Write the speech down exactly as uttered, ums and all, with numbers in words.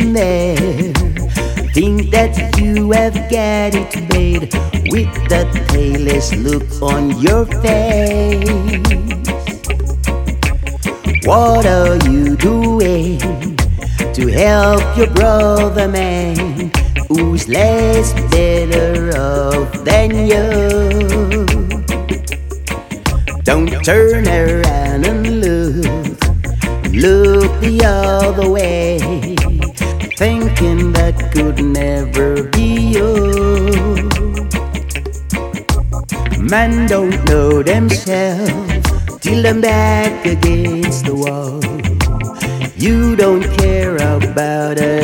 sitting there, think that you have got it made with that careless look on your face. What are you doing to help your brother man who's less better off than you? Don't turn around and look, look the other way, thinking that could never be you. Man don't know themselves till them back against the wall. You don't care about a